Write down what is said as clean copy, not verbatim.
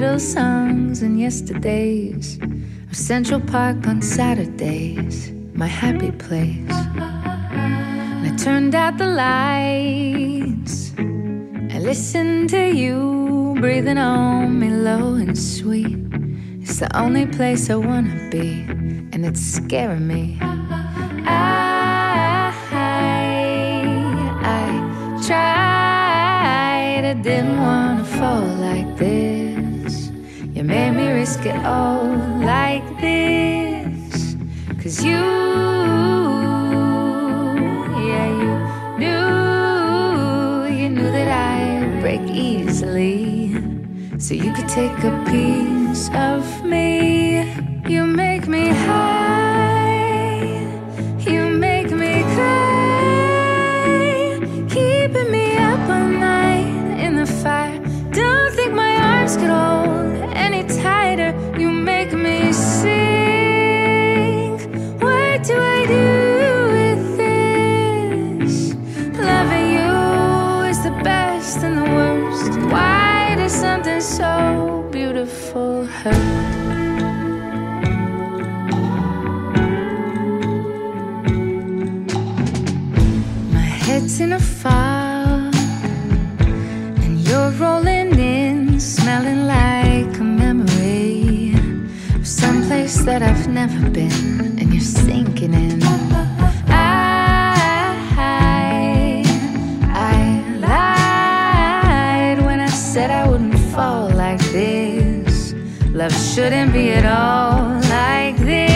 little songs and yesterdays of Central Park on Saturdays, my happy place. And I turned out the lights, I listened to you breathing on me low and sweet. It's the only place I wanna be, and it's scaring me. I tried, I didn't wanna fall like this. You made me risk it all like this. 'Cause you, yeah, you knew that I'd break easily, so you could take a piece of me. You make me high, you make me cry, keeping me up all night in the fire. Don't think my arms could hold any tighter. You make me sing. What do I do with this? Loving you is the best and the worst. Why does something so beautiful hurt? Head's in a fog, and you're rolling in, smelling like a memory of someplace that I've never been, and you're sinking in. I lied when I said I wouldn't fall like this. Love shouldn't be at all like this.